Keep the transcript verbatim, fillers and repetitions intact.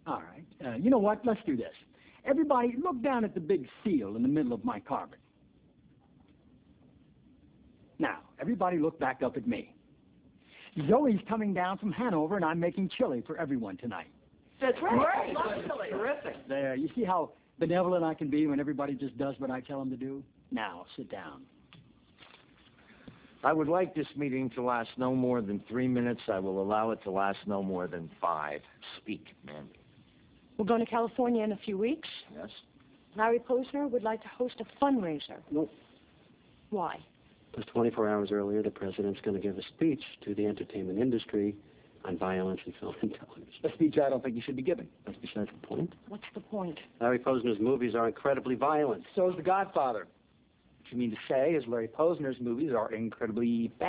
All right. Uh, you know what? Let's do this. Everybody, look down at the big seal in the middle of my carpet. Now, everybody look back up at me. Zoe's coming down from Hanover, and I'm making chili for everyone tonight. That's right. Great. Terrific. There, you see how benevolent I can be when everybody just does what I tell them to do? Now, sit down. I would like this meeting to last no more than three minutes. I will allow it to last no more than five. Speak, Mandy. We're going to California in a few weeks. Yes? Larry Posner would like to host a fundraiser. Nope. Why? Because twenty-four hours earlier, the president's going to give a speech to the entertainment industry on violence in film and television. A speech I don't think you should be giving. That's besides the point. What's the point? Larry Posner's movies are incredibly violent. So is The Godfather. What you mean to say is Larry Posner's movies are incredibly bad.